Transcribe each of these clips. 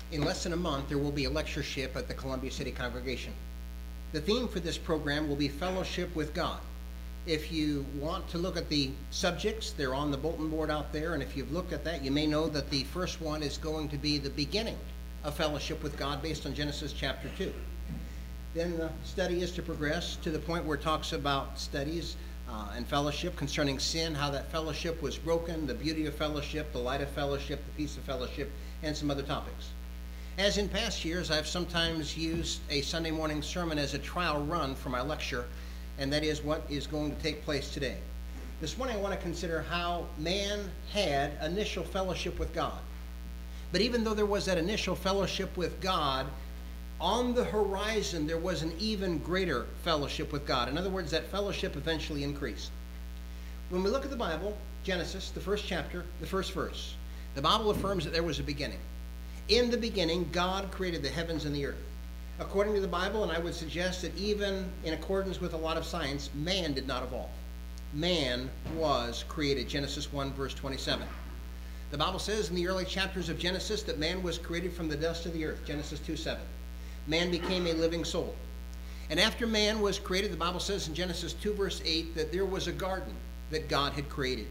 In less than a month, there will be a lectureship at the Columbia City Congregation. The theme for this program will be Fellowship with God. If you want to look at the subjects, they're on the bulletin board out there, and if you've looked at that, you may know that the first one is going to be the beginning of fellowship with God based on Genesis chapter 2. Then the study is to progress to the point where it talks about studies and fellowship concerning sin, how that fellowship was broken, the beauty of fellowship, the light of fellowship, the peace of fellowship, and some other topics. As in past years, I've sometimes used a Sunday morning sermon as a trial run for my lecture, and that is what is going to take place today. This morning I want to consider how man had initial fellowship with God. But even though there was that initial fellowship with God, on the horizon there was an even greater fellowship with God. In other words, that fellowship eventually increased. When we look at the Bible, Genesis, the first chapter, the first verse, the Bible affirms that there was a beginning. In the beginning, God created the heavens and the earth. According to the Bible, and I would suggest that even in accordance with a lot of science, man did not evolve. Man was created, Genesis 1, verse 27. The Bible says in the early chapters of Genesis that man was created from the dust of the earth, Genesis 2:7. Man became a living soul. And after man was created, the Bible says in Genesis 2, verse 8, that there was a garden that God had created.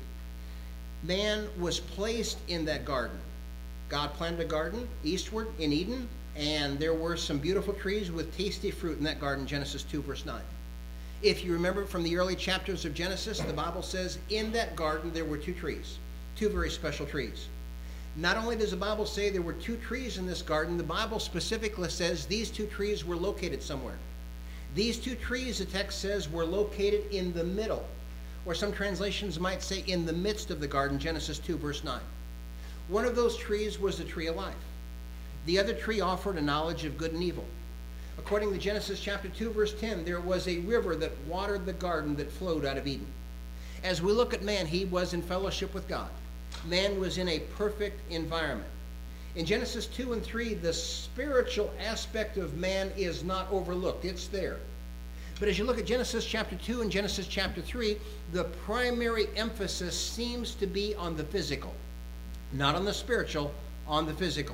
Man was placed in that garden. God planted a garden eastward in Eden, and there were some beautiful trees with tasty fruit in that garden, Genesis 2, verse 9. If you remember from the early chapters of Genesis, the Bible says in that garden there were two trees, two very special trees. Not only does the Bible say there were two trees in this garden, the Bible specifically says these two trees were located somewhere. These two trees, the text says, were located in the middle, or some translations might say in the midst of the garden, Genesis 2, verse 9. One of those trees was the tree of life. The other tree offered a knowledge of good and evil. According to Genesis chapter 2, verse 10, there was a river that watered the garden that flowed out of Eden. As we look at man, he was in fellowship with God. Man was in a perfect environment. In Genesis 2 and 3, the spiritual aspect of man is not overlooked. It's there. But as you look at Genesis chapter 2 and Genesis chapter 3, the primary emphasis seems to be on the physical. Not on the spiritual, on the physical.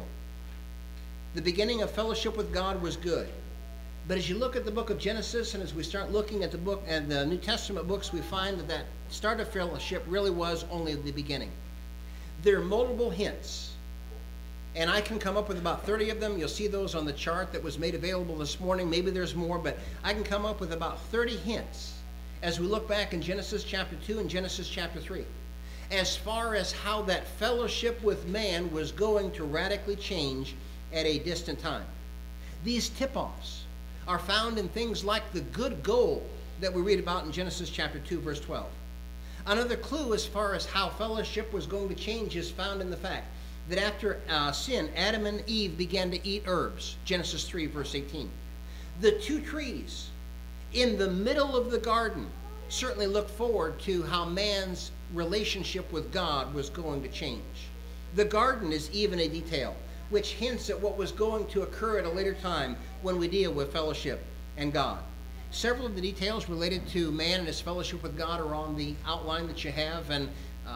The beginning of fellowship with God was good. But as you look at the book of Genesis, and as we start looking at the book and the New Testament books, we find that that start of fellowship really was only the beginning. There are multiple hints, and I can come up with about 30 of them. You'll see those on the chart that was made available this morning. Maybe there's more, but I can come up with about 30 hints as we look back in Genesis chapter 2 and Genesis chapter 3. As far as how that fellowship with man was going to radically change at a distant time. These tip-offs are found in things like the good gold that we read about in Genesis chapter 2, verse 12. Another clue as far as how fellowship was going to change is found in the fact that after sin, Adam and Eve began to eat herbs, Genesis 3, verse 18. The two trees in the middle of the garden certainly look forward to how man's relationship with God was going to change. The garden is even a detail which hints at what was going to occur at a later time when we deal with fellowship and God. Several of the details related to man and his fellowship with God are on the outline that you have, and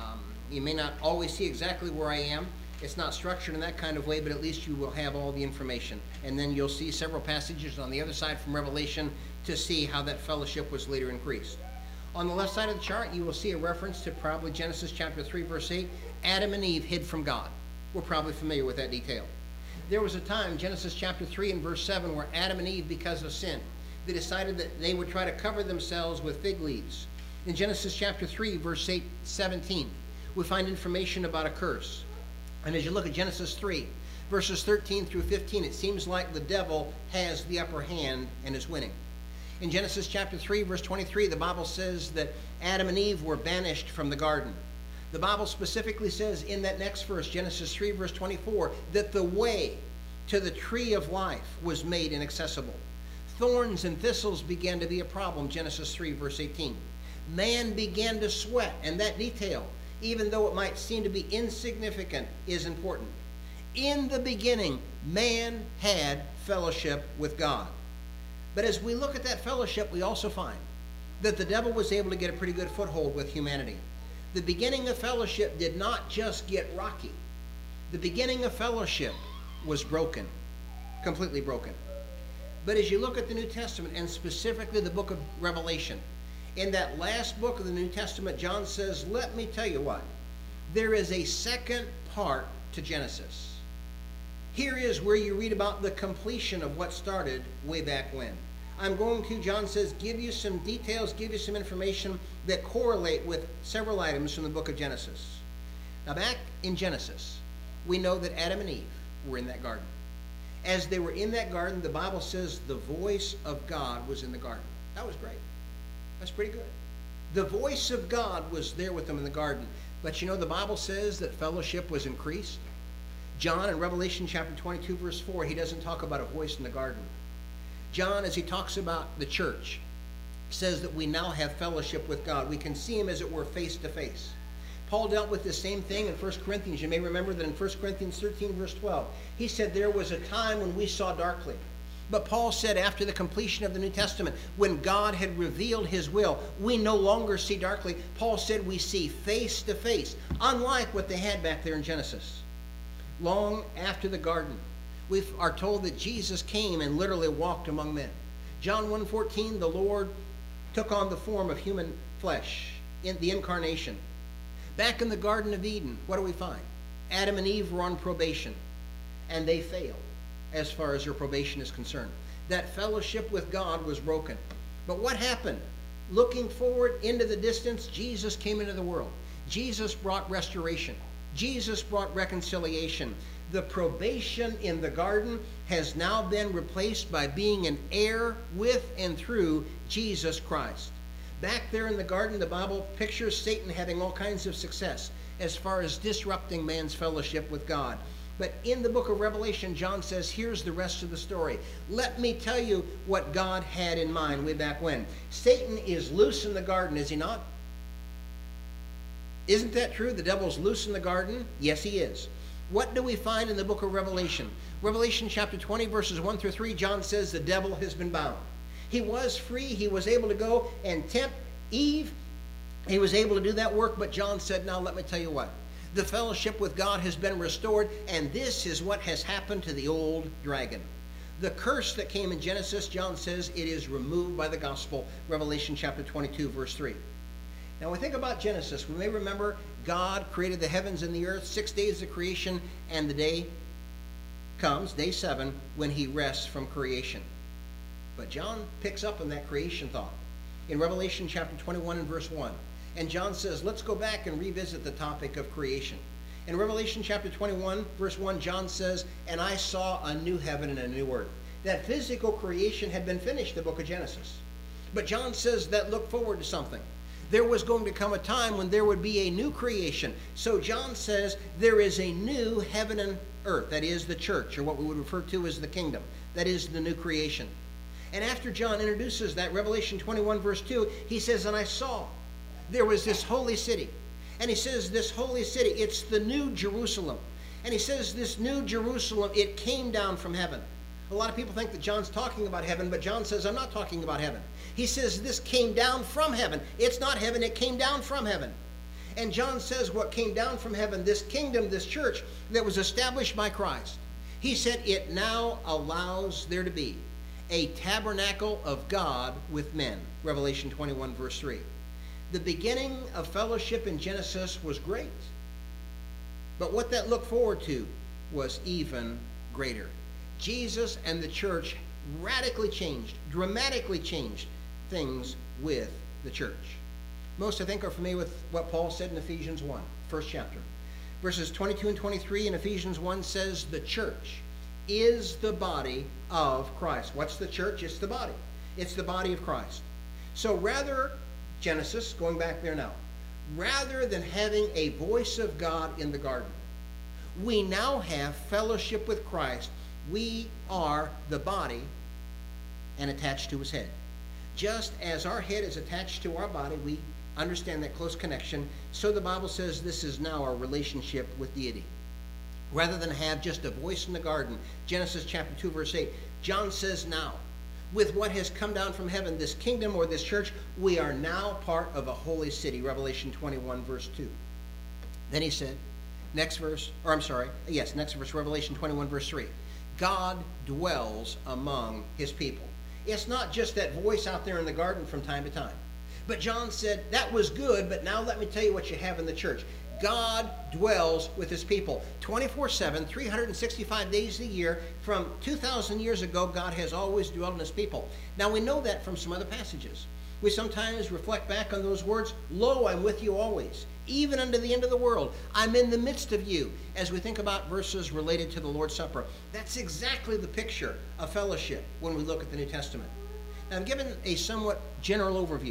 you may not always see exactly where I am. It's not structured in that kind of way, but at least you will have all the information. And then you'll see several passages on the other side from Revelation to see how that fellowship was later increased. On the left side of the chart, you will see a reference to probably Genesis chapter 3, verse 8. Adam and Eve hid from God. We're probably familiar with that detail. There was a time, Genesis chapter 3 and verse 7, where Adam and Eve, because of sin, they decided that they would try to cover themselves with fig leaves. In Genesis chapter 3, verse 17, we find information about a curse. And as you look at Genesis 3, verses 13 through 15, it seems like the devil has the upper hand and is winning. In Genesis chapter 3, verse 23, the Bible says that Adam and Eve were banished from the garden. The Bible specifically says in that next verse, Genesis 3, verse 24, that the way to the tree of life was made inaccessible. Thorns and thistles began to be a problem, Genesis 3, verse 18. Man began to sweat, and that detail, even though it might seem to be insignificant, is important. In the beginning, man had fellowship with God. But as we look at that fellowship, we also find that the devil was able to get a pretty good foothold with humanity. The beginning of fellowship did not just get rocky. The beginning of fellowship was broken, completely broken. But as you look at the New Testament, and specifically the book of Revelation, in that last book of the New Testament, John says, let me tell you what, there is a second part to Genesis. Here is where you read about the completion of what started way back when. I'm going to, John says, give you some details, give you some information that correlate with several items from the book of Genesis. Now back in Genesis, we know that Adam and Eve were in that garden. As they were in that garden, the Bible says the voice of God was in the garden. That was great. That's pretty good. The voice of God was there with them in the garden. But you know, the Bible says that fellowship was increased. John in Revelation chapter 22, verse 4, he doesn't talk about a voice in the garden. John, as he talks about the church, says that we now have fellowship with God. We can see him, as it were, face to face. Paul dealt with the same thing in 1 Corinthians. You may remember that in 1 Corinthians 13, verse 12, he said there was a time when we saw darkly. But Paul said after the completion of the New Testament, when God had revealed his will, we no longer see darkly. Paul said we see face to face, unlike what they had back there in Genesis. Long after the garden, we are told that Jesus came and literally walked among men. John 1:14, the Lord took on the form of human flesh in the incarnation. Back in the Garden of Eden, what do we find? Adam and Eve were on probation, and they failed as far as their probation is concerned. That fellowship with God was broken. But what happened? Looking forward into the distance, Jesus came into the world. Jesus brought restoration. Jesus brought reconciliation. The probation in the garden has now been replaced by being an heir with and through Jesus Christ. Back there in the garden, the Bible pictures Satan having all kinds of success as far as disrupting man's fellowship with God. But in the book of Revelation, John says, here's the rest of the story. Let me tell you what God had in mind way back when. Satan is loose in the garden, is he not? Isn't that true? The devil's loose in the garden? Yes, he is. What do we find in the book of Revelation? Revelation chapter 20, verses 1 through 3, John says the devil has been bound. He was free. He was able to go and tempt Eve. He was able to do that work, but John said, now let me tell you what. The fellowship with God has been restored, and this is what has happened to the old dragon. The curse that came in Genesis, John says, it is removed by the gospel. Revelation chapter 22, verse 3. Now, when we think about Genesis, we may remember God created the heavens and the earth, 6 days of creation, and the day comes, day 7, when he rests from creation. But John picks up on that creation thought in Revelation chapter 21 and verse 1. And John says, let's go back and revisit the topic of creation. In Revelation chapter 21, verse 1, John says, and I saw a new heaven and a new earth. That physical creation had been finished, the book of Genesis. But John says that looked forward to something. There was going to come a time when there would be a new creation. So John says there is a new heaven and earth. That is the church, or what we would refer to as the kingdom. That is the new creation. And after John introduces that, Revelation 21, verse 2, he says, and I saw there was this holy city. And he says this holy city, it's the new Jerusalem. And he says this new Jerusalem, it came down from heaven. A lot of people think that John's talking about heaven, but John says, I'm not talking about heaven. He says this came down from heaven. It's not heaven, it came down from heaven. And John says what came down from heaven, this kingdom, this church that was established by Christ, he said it now allows there to be a tabernacle of God with men. Revelation 21, verse 3. The beginning of fellowship in Genesis was great. But what that looked forward to was even greater. Jesus and the church radically changed, dramatically changed things with the church. Most, I think, are familiar with what Paul said in Ephesians 1, first chapter. Verses 22 and 23 in Ephesians 1 says, the church is the body of Christ. What's the church? It's the body. It's the body of Christ. So rather, Genesis, going back there now, rather than having a voice of God in the garden, we now have fellowship with Christ. We are the body and attached to his head. Just as our head is attached to our body, we understand that close connection. So the Bible says this is now our relationship with deity. Rather than have just a voice in the garden, Genesis chapter 2, verse 8, John says now, with what has come down from heaven, this kingdom or this church, we are now part of a holy city. Revelation 21, verse 2. Then he said, Next verse, or I'm sorry, yes, next verse, Revelation 21, verse 3. God dwells among his people. It's not just that voice out there in the garden from time to time. But John said, that was good, but now let me tell you what you have in the church. God dwells with his people 24/7, 365 days a year. From 2,000 years ago, God has always dwelled in his people. Now we know that from some other passages. We sometimes reflect back on those words, lo, I'm with you always, even unto the end of the world. I'm in the midst of you. As we think about verses related to the Lord's Supper, that's exactly the picture of fellowship when we look at the New Testament. Now, I'm given a somewhat general overview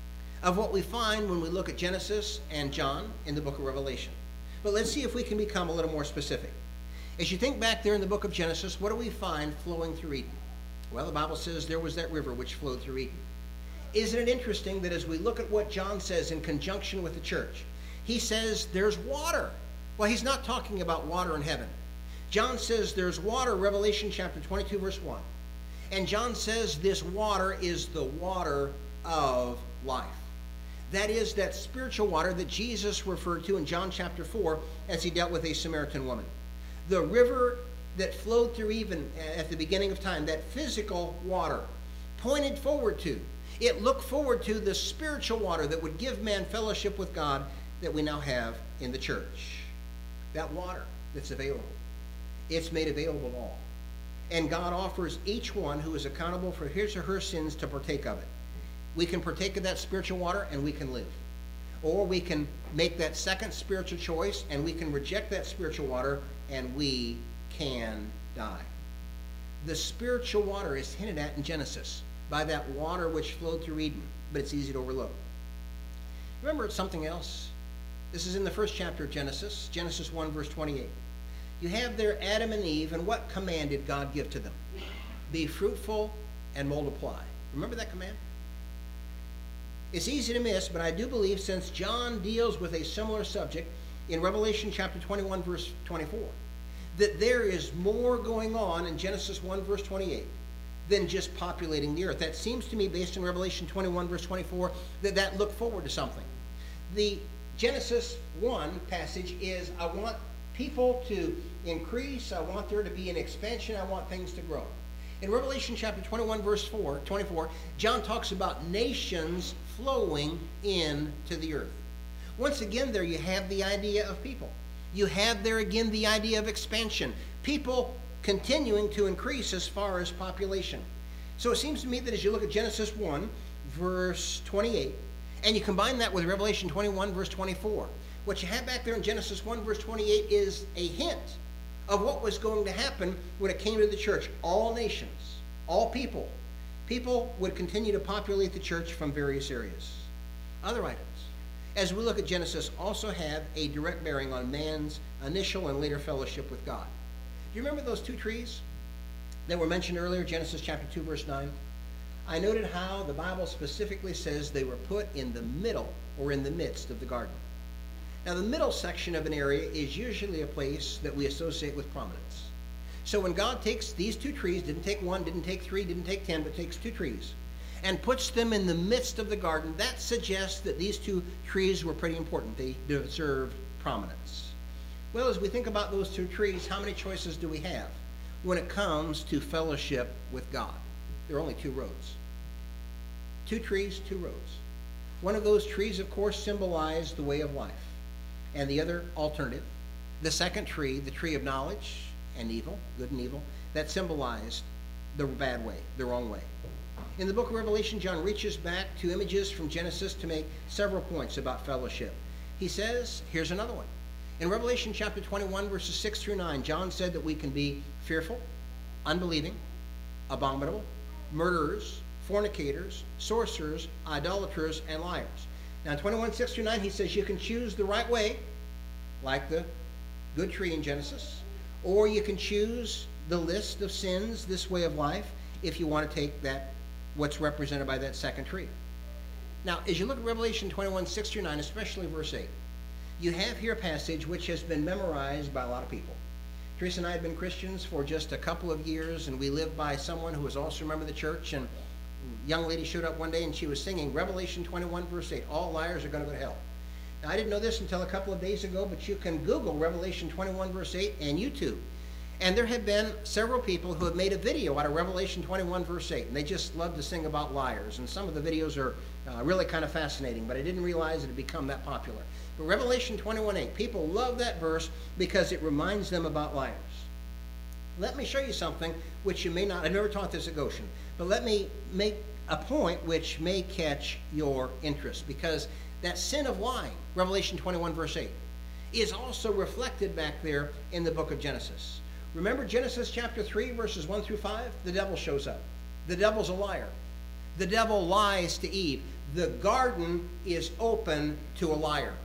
of what we find when we look at Genesis and John in the book of Revelation. But let's see if we can become a little more specific. As you think back there in the book of Genesis, what do we find flowing through Eden? Well, the Bible says there was that river which flowed through Eden. Isn't it interesting that as we look at what John says in conjunction with the church, he says there's water. Well, he's not talking about water in heaven. John says there's water, Revelation chapter 22, verse 1. And John says this water is the water of life. That is that spiritual water that Jesus referred to in John chapter 4 as he dealt with a Samaritan woman. The river that flowed through Eden at the beginning of time, that physical water, pointed forward to, it looked forward to the spiritual water that would give man fellowship with God that we now have in the church. That water that's available, it's made available to all. And God offers each one who is accountable for his or her sins to partake of it. We can partake of that spiritual water and we can live. Or we can make that second spiritual choice and we can reject that spiritual water and we can die. The spiritual water is hinted at in Genesis by that water which flowed through Eden, but it's easy to overlook. Remember, it's something else. This is in the first chapter of Genesis, Genesis 1, verse 28. You have there Adam and Eve, and what command did God give to them? Be fruitful and multiply. Remember that command? It's easy to miss, but I do believe since John deals with a similar subject in Revelation chapter 21, verse 24, that there is more going on in Genesis 1, verse 28 than just populating the earth. That seems to me, based on Revelation 21, verse 24, that looked forward to something. The Genesis 1 passage is, I want people to increase, I want there to be an expansion, I want things to grow. In Revelation chapter 21, verse 24, John talks about nations flowing into the earth. Once again, there you have the idea of people. You have there again the idea of expansion. People continuing to increase as far as population. So it seems to me that as you look at Genesis 1, verse 28, and you combine that with Revelation 21, verse 24, what you have back there in Genesis 1, verse 28 is a hint of what was going to happen when it came to the church. All nations, all people. People would continue to populate the church from various areas. Other items, as we look at Genesis, also have a direct bearing on man's initial and later fellowship with God. Do you remember those two trees that were mentioned earlier, Genesis chapter 2, verse 9? I noted how the Bible specifically says they were put in the middle or in the midst of the garden. Now, the middle section of an area is usually a place that we associate with prominence. So when God takes these two trees, didn't take one, didn't take three, didn't take 10, but takes two trees, and puts them in the midst of the garden, that suggests that these two trees were pretty important. They deserved prominence. Well, as we think about those two trees, how many choices do we have when it comes to fellowship with God? There are only two roads. Two trees, two roads. One of those trees, of course, symbolized the way of life. And the other alternative, the second tree, the tree of knowledge and evil, good and evil, that symbolized the bad way, the wrong way. In the book of Revelation, John reaches back to images from Genesis to make several points about fellowship. He says, here's another one. In Revelation chapter 21, verses 6 through 9, John said that we can be fearful, unbelieving, abominable, murderers, fornicators, sorcerers, idolaters, and liars. Now, in 21, 6 through 9, he says you can choose the right way, like the good tree in Genesis, or you can choose the list of sins, this way of life, if you want to take that, what's represented by that second tree. Now, as you look at Revelation 21, 6 through 9, especially verse 8, you have here a passage which has been memorized by a lot of people. Teresa and I have been Christians for just a couple of years, and we lived by someone who was also a member of the church, and a young lady showed up one day and she was singing Revelation 21, verse 8, all liars are going to go to hell. Now, I didn't know this until a couple of days ago, but you can Google Revelation 21 verse 8 and YouTube. And there have been several people who have made a video out of Revelation 21 verse 8. And they just love to sing about liars. And some of the videos are really kind of fascinating, but I didn't realize it had become that popular. But Revelation 21:8, people love that verse because it reminds them about liars. Let me show you something which you may not, I've never taught this at Goshen, but let me make a point which may catch your interest, because that sin of lying, Revelation 21 verse 8, is also reflected back there in the book of Genesis. Remember Genesis chapter 3 verses 1 through 5? The devil shows up. The devil's a liar. The devil lies to Eve. The garden is open to a liar.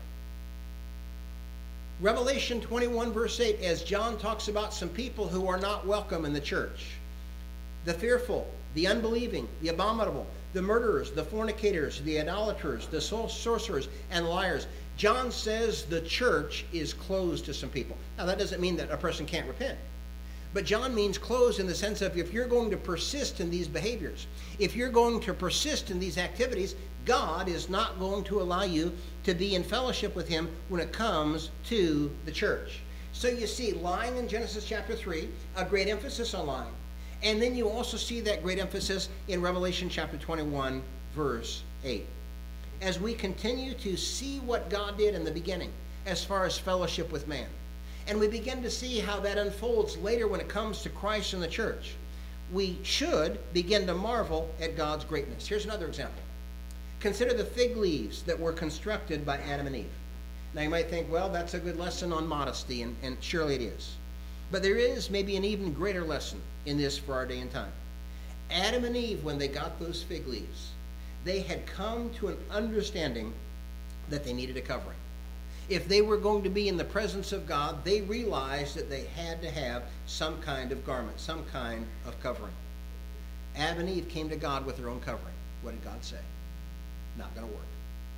Revelation 21 verse 8, as John talks about some people who are not welcome in the church. The fearful, the unbelieving, the abominable, the murderers, the fornicators, the idolaters, the sorcerers, and liars. John says the church is closed to some people. Now that doesn't mean that a person can't repent. But John means closed in the sense of if you're going to persist in these behaviors, if you're going to persist in these activities, God is not going to allow you to be in fellowship with him when it comes to the church. So you see lying in Genesis chapter 3, a great emphasis on lying. And then you also see that great emphasis in Revelation chapter 21, verse 8. As we continue to see what God did in the beginning as far as fellowship with man, and we begin to see how that unfolds later when it comes to Christ and the church, we should begin to marvel at God's greatness. Here's another example. Consider the fig leaves that were constructed by Adam and Eve. Now you might think, well, that's a good lesson on modesty, and surely it is. But there is maybe an even greater lesson in this for our day and time. Adam and Eve, when they got those fig leaves, they had come to an understanding that they needed a covering. If they were going to be in the presence of God, they realized that they had to have some kind of garment, some kind of covering. Adam and Eve came to God with their own covering. What did God say? Not going to work.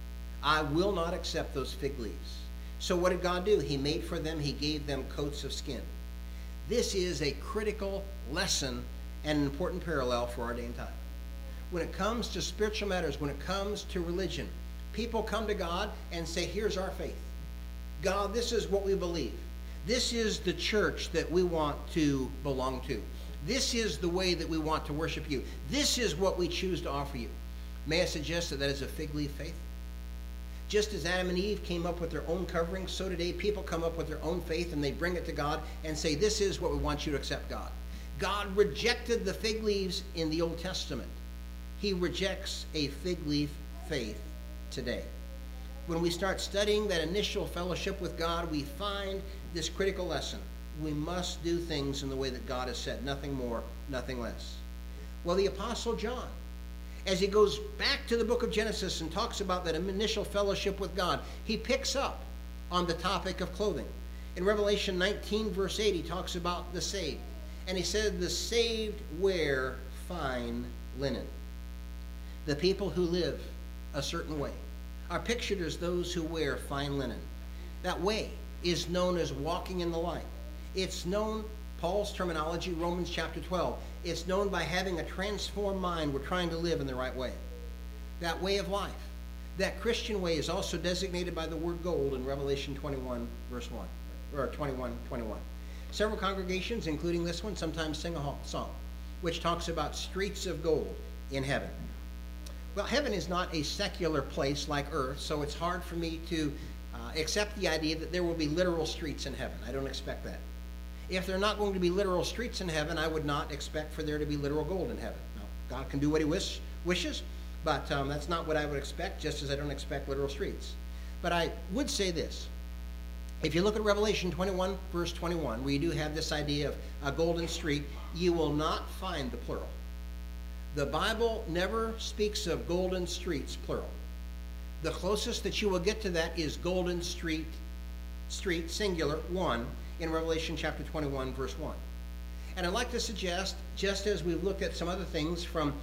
I will not accept those fig leaves. So what did God do? He made for them, he gave them coats of skin. This is a critical lesson and an important parallel for our day and time. When it comes to spiritual matters, when it comes to religion, people come to God and say, here's our faith. God, this is what we believe. This is the church that we want to belong to. This is the way that we want to worship you. This is what we choose to offer you. May I suggest that that is a fig leaf faith? Just as Adam and Eve came up with their own covering, so today people come up with their own faith and they bring it to God and say, this is what we want you to accept, God. God rejected the fig leaves in the Old Testament. He rejects a fig leaf faith today. When we start studying that initial fellowship with God, we find this critical lesson. We must do things in the way that God has said, nothing more, nothing less. Well, the Apostle John, as he goes back to the book of Genesis and talks about that initial fellowship with God, he picks up on the topic of clothing. In Revelation 19, verse 8, he talks about the saved. And he said, the saved wear fine linen. The people who live a certain way are pictured as those who wear fine linen. That way is known as walking in the light. It's known, Paul's terminology, Romans chapter 12, it's known by having a transformed mind. We're trying to live in the right way. That way of life, that Christian way, is also designated by the word gold in Revelation 21, verse 1, or 21:21. Several congregations, including this one, sometimes sing a song which talks about streets of gold in heaven. Well, heaven is not a secular place like earth, so it's hard for me to accept the idea that there will be literal streets in heaven. I don't expect that. If there are not going to be literal streets in heaven, I would not expect for there to be literal gold in heaven. Now, God can do what he wishes, but that's not what I would expect, just as I don't expect literal streets. But I would say this. If you look at Revelation 21, verse 21, where you do have this idea of a golden street, you will not find the plural. The Bible never speaks of golden streets, plural. The closest that you will get to that is golden street, singular, one, in Revelation chapter 21, verse 1. And I'd like to suggest, just as we've looked at some other things from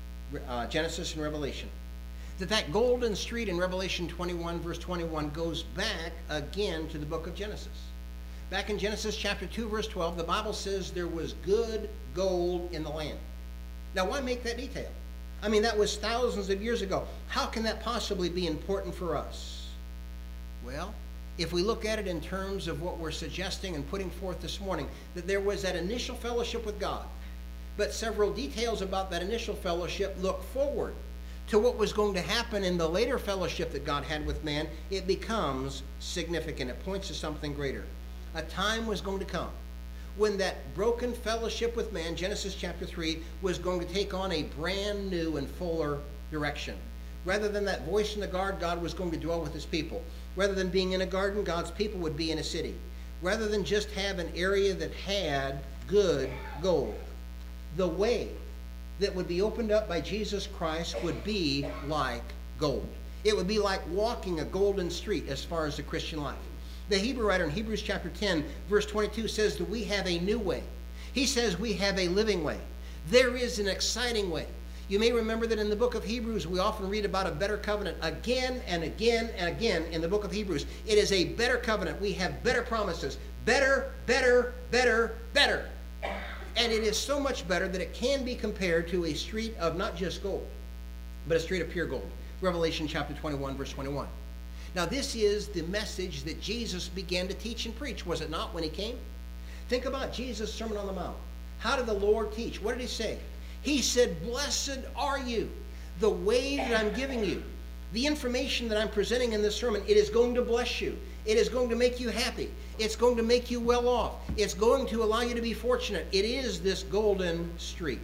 Genesis and Revelation, that golden street in Revelation 21, verse 21 goes back again to the book of Genesis. Back in Genesis chapter 2, verse 12, the Bible says there was good gold in the land. Now, why make that detail? I mean, that was thousands of years ago. How can that possibly be important for us? Well, if we look at it in terms of what we're suggesting and putting forth this morning, that there was that initial fellowship with God, but several details about that initial fellowship look forward to what was going to happen in the later fellowship that God had with man. It becomes significant. It points to something greater. A time was going to come when that broken fellowship with man, Genesis chapter 3, was going to take on a brand new and fuller direction. Rather than that voice in the garden, God was going to dwell with his people. Rather than being in a garden, God's people would be in a city. Rather than just have an area that had good gold, the way that would be opened up by Jesus Christ would be like gold. It would be like walking a golden street as far as the Christian life. The Hebrew writer in Hebrews chapter 10, verse 22 says that we have a new way. He says we have a living way. There is an exciting way. You may remember that in the book of Hebrews, we often read about a better covenant again and again and again in the book of Hebrews. It is a better covenant. We have better promises. Better, better, better, better. And it is so much better that it can be compared to a street of not just gold, but a street of pure gold. Revelation chapter 21, verse 21. Now this is the message that Jesus began to teach and preach, was it not, when he came? Think about Jesus' Sermon on the Mount. How did the Lord teach? What did he say? He said, blessed are you. The way that I'm giving you, the information that I'm presenting in this sermon, it is going to bless you. It is going to make you happy. It's going to make you well off. It's going to allow you to be fortunate. It is this golden street.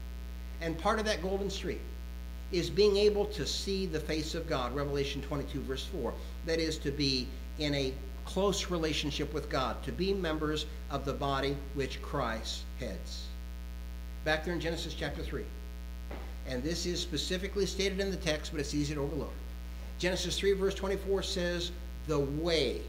And part of that golden street is being able to see the face of God. Revelation 22, verse 4. That is to be in a close relationship with God, to be members of the body which Christ heads. Back there in Genesis chapter 3. And this is specifically stated in the text, but it's easy to overlook. Genesis 3, verse 24 says, the way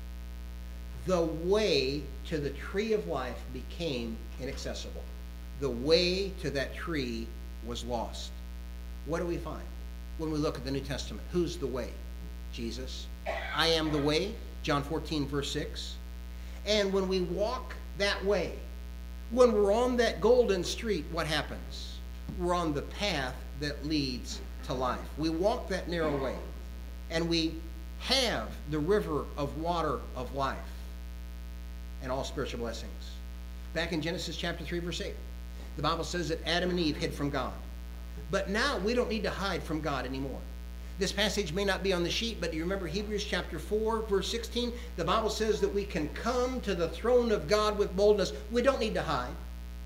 to the tree of life became inaccessible. The way to that tree was lost. What do we find when we look at the New Testament? Who's the way? Jesus. I am the way, John 14, verse 6. And when we walk that way, when we're on that golden street, what happens? We're on the path that leads to life. We walk that narrow way, and we have the river of water of life and all spiritual blessings. Back in Genesis chapter 3, verse 8, the Bible says that Adam and Eve hid from God. But now we don't need to hide from God anymore. This passage may not be on the sheet, but do you remember Hebrews chapter 4, verse 16? The Bible says that we can come to the throne of God with boldness. We don't need to hide.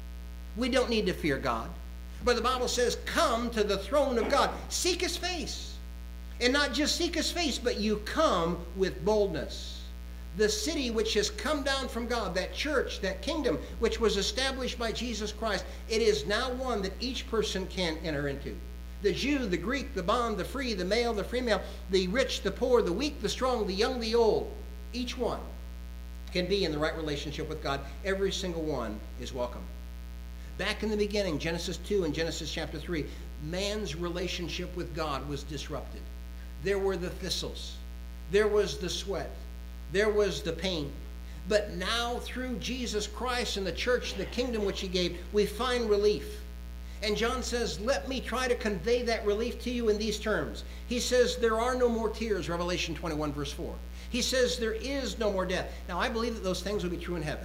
We don't need to fear God. But the Bible says, come to the throne of God. Seek his face. And not just seek his face, but you come with boldness. The city which has come down from God, that church, that kingdom, which was established by Jesus Christ, it is now one that each person can enter into. The Jew, the Greek, the bond, the free, the male, the female, the rich, the poor, the weak, the strong, the young, the old, each one can be in the right relationship with God. Every single one is welcome. Back in the beginning, Genesis 2 and Genesis chapter 3, man's relationship with God was disrupted. There were the thistles. There was the sweat. There was the pain. But now through Jesus Christ and the church, the kingdom which he gave, we find relief. And John says, let me try to convey that relief to you in these terms. He says, there are no more tears, Revelation 21, verse 4. He says, there is no more death. Now, I believe that those things will be true in heaven.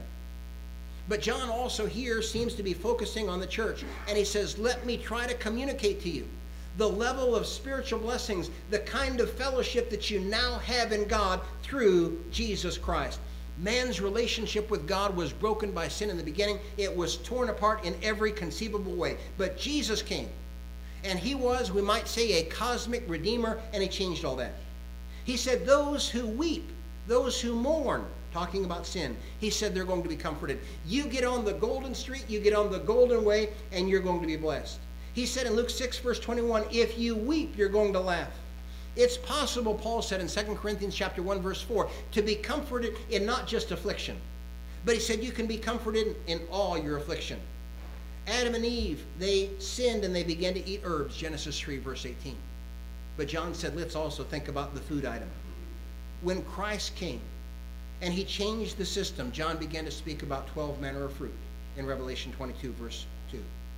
But John also here seems to be focusing on the church. And he says, let me try to communicate to you the level of spiritual blessings, the kind of fellowship that you now have in God through Jesus Christ. Man's relationship with God was broken by sin in the beginning. It was torn apart in every conceivable way. But Jesus came, and he was, we might say, a cosmic redeemer, and he changed all that. He said, those who weep, those who mourn, talking about sin, he said they're going to be comforted. You get on the golden street, you get on the golden way, and you're going to be blessed. He said in Luke 6, verse 21, if you weep, you're going to laugh. It's possible, Paul said in 2 Corinthians chapter 1, verse 4, to be comforted in not just affliction. But he said you can be comforted in all your affliction. Adam and Eve, they sinned and they began to eat herbs, Genesis 3, verse 18. But John said, let's also think about the food item. When Christ came and he changed the system, John began to speak about 12 manner of fruit in Revelation 22, verse 2.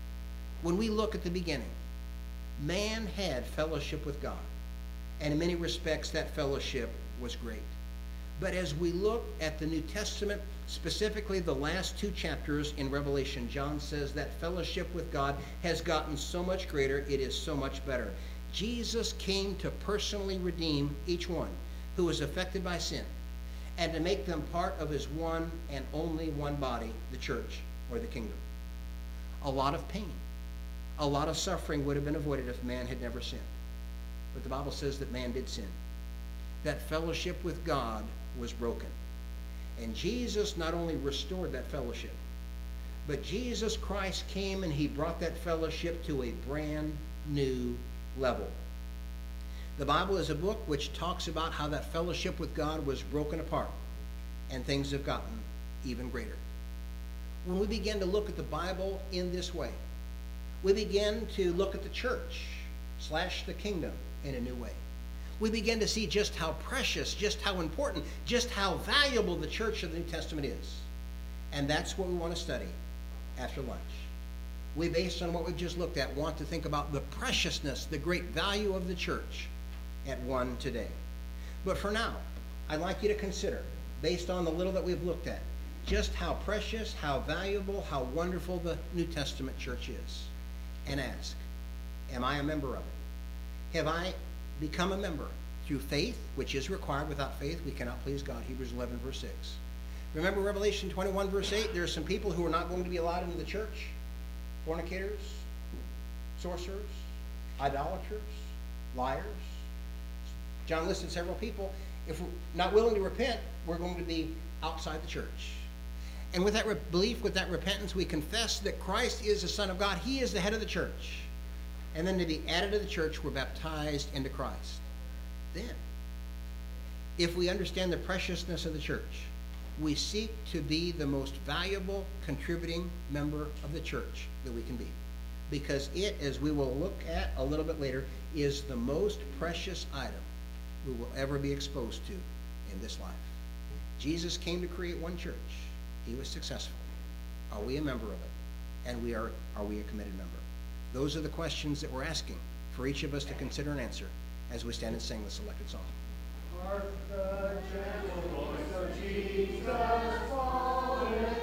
When we look at the beginning, man had fellowship with God. And in many respects, that fellowship was great. But as we look at the New Testament, specifically the last 2 chapters in Revelation, John says that fellowship with God has gotten so much greater, it is so much better. Jesus came to personally redeem each one who was affected by sin and to make them part of his one and only one body, the church or the kingdom. A lot of pain, a lot of suffering would have been avoided if man had never sinned. But the Bible says that man did sin. That fellowship with God was broken. And Jesus not only restored that fellowship, but Jesus Christ came and he brought that fellowship to a brand new level. The Bible is a book which talks about how that fellowship with God was broken apart and things have gotten even greater. When we begin to look at the Bible in this way, we begin to look at the church / the kingdom in a new way. We begin to see just how precious, just how important, just how valuable the church of the New Testament is. And that's what we want to study after lunch. We, based on what we've just looked at, want to think about the preciousness, the great value of the church at one today. But for now, I'd like you to consider, based on the little that we've looked at, just how precious, how valuable, how wonderful the New Testament church is. And ask, am I a member of it? Have I become a member through faith, which is required? Without faith, we cannot please God. Hebrews 11, verse 6. Remember Revelation 21, verse 8? There are some people who are not going to be allowed into the church. Fornicators, sorcerers, idolaters, liars. John listed several people. If we're not willing to repent, we're going to be outside the church. And with that belief, with that repentance, we confess that Christ is the Son of God. He is the head of the church. And then to be added to the church, we're baptized into Christ. Then, if we understand the preciousness of the church, we seek to be the most valuable contributing member of the church that we can be. Because it, as we will look at a little bit later, is the most precious item we will ever be exposed to in this life. Jesus came to create one church. He was successful. Are we a member of it? And are we a committed member? Those are the questions that we're asking for each of us to consider and answer as we stand and sing the selected song. Hark the gentle voice of Jesus falling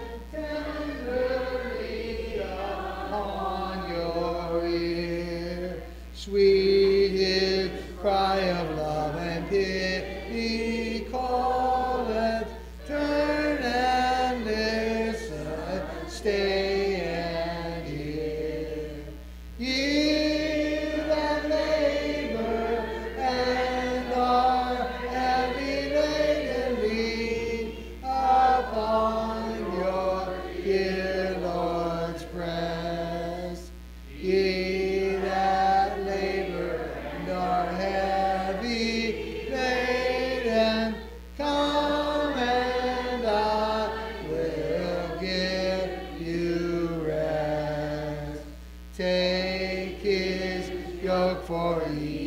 tenderly upon your ear. Sweet his cry of love and pity calleth. Turn and listen, stay and hear. Ye that labor and are heavy laden, lean upon your dear Lord's breast. Ye that labor and are heavy laden, come and I will give you rest. Take his yoke for ye.